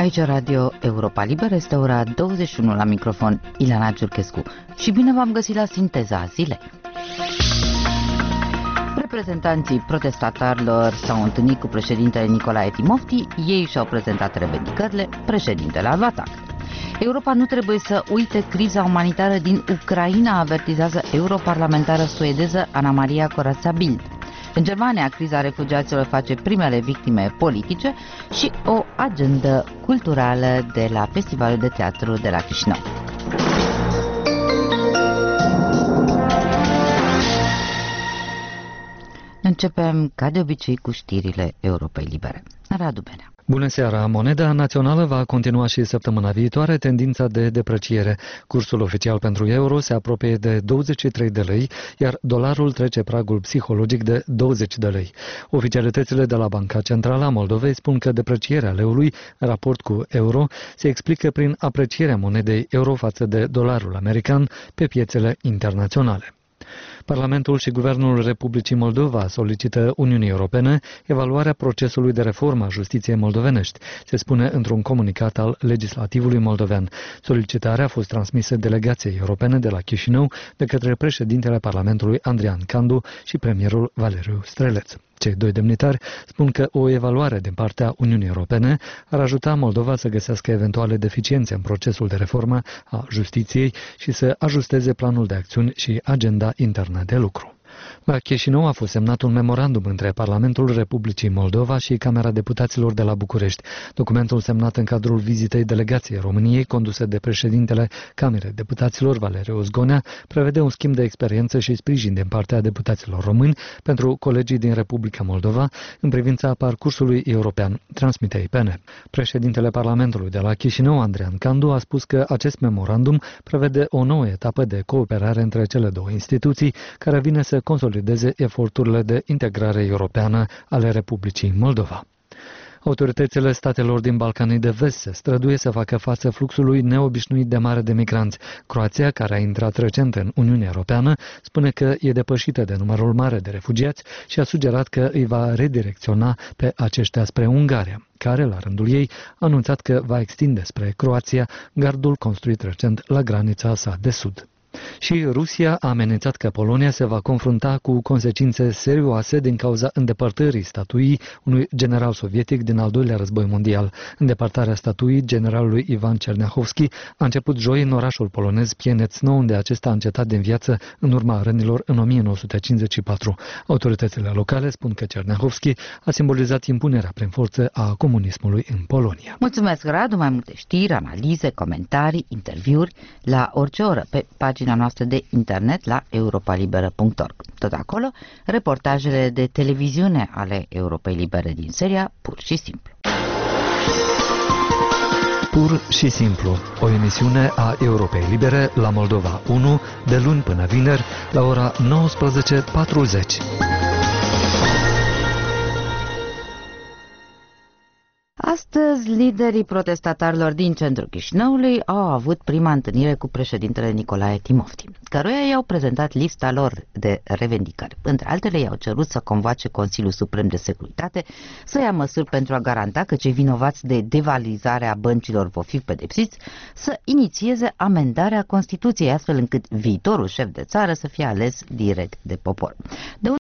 Aici Radio Europa Liberă, este ora 21 la microfon, Ileana Ciurchescu. Și bine v-am găsit la Sinteza Zilei. Reprezentanții protestatarilor s-au întâlnit cu președintele Nicolae Timofti, ei și-au prezentat revendicările, președintele a luat act. Europa nu trebuie să uite criza umanitară din Ucraina, avertizează europarlamentară suedeză Anna Maria Corazza Bildt. În Germania, criza refugiaților face primele victime politice și o agendă culturală de la Festivalul de Teatru de la Chișinău. Începem, ca de obicei, cu știrile Europei Libere. Radu Benea. Bună seara! Moneda națională va continua și săptămâna viitoare tendința de depreciere. Cursul oficial pentru euro se apropie de 23 de lei, iar dolarul trece pragul psihologic de 20 de lei. Oficialitățile de la Banca Centrală a Moldovei spun că deprecierea leului în raport cu euro se explică prin aprecierea monedei euro față de dolarul american pe piețele internaționale. Parlamentul și Guvernul Republicii Moldova solicită Uniunii Europene evaluarea procesului de reformă a justiției moldovenești, se spune într-un comunicat al legislativului moldovean. Solicitarea a fost transmisă delegației europene de la Chișinău de către președintele Parlamentului Andrian Candu și premierul Valeriu Streleț. Cei doi demnitari spun că o evaluare din partea Uniunii Europene ar ajuta Moldova să găsească eventuale deficiențe în procesul de reformă a justiției și să ajusteze planul de acțiuni și agenda internă de lucru. La Chișinău a fost semnat un memorandum între Parlamentul Republicii Moldova și Camera Deputaților de la București. Documentul semnat în cadrul vizitei delegației României, conduse de președintele Camerei Deputaților, Valeriu Zgonea, prevede un schimb de experiență și sprijin din partea deputaților români pentru colegii din Republica Moldova în privința parcursului european, transmite IPN. Președintele Parlamentului de la Chișinău, Andrian Candu, a spus că acest memorandum prevede o nouă etapă de cooperare între cele două instituții, care vine să consolideze eforturile de integrare europeană ale Republicii Moldova. Autoritățile statelor din Balcanii de Vest se străduie să facă față fluxului neobișnuit de mare de migranți. Croația, care a intrat recent în Uniunea Europeană, spune că e depășită de numărul mare de refugiați și a sugerat că îi va redirecționa pe aceștia spre Ungaria, care, la rândul ei, a anunțat că va extinde spre Croația gardul construit recent la granița sa de sud. Și Rusia a amenințat că Polonia se va confrunta cu consecințe serioase din cauza îndepărtării statuii unui general sovietic din al doilea război mondial. Îndepărtarea statuii generalului Ivan Chernyakhovski a început joi în orașul polonez Pienecno, unde acesta a încetat din viață în urma rănilor în 1954. Autoritățile locale spun că Chernyakhovski a simbolizat impunerea prin forță a comunismului în Polonia. Mulțumesc, Radu! Mai multe știri, analize, comentarii, interviuri la orice oră pe pagina noastră de internet la europalibera.org. Tot acolo, reportajele de televiziune ale Europei Libere din seria Pur și Simplu. Pur și Simplu, o emisiune a Europei Libere la Moldova 1, de luni până vineri, la ora 19:40. Astăzi, liderii protestatarilor din centrul Chișinăului au avut prima întâlnire cu președintele Nicolae Timofti, căruia i-au prezentat lista lor de revendicări. Între altele, i-au cerut să convoace Consiliul Suprem de Securitate, să ia măsuri pentru a garanta că cei vinovați de devalizarea băncilor vor fi pedepsiți, să inițieze amendarea Constituției, astfel încât viitorul șef de țară să fie ales direct de popor.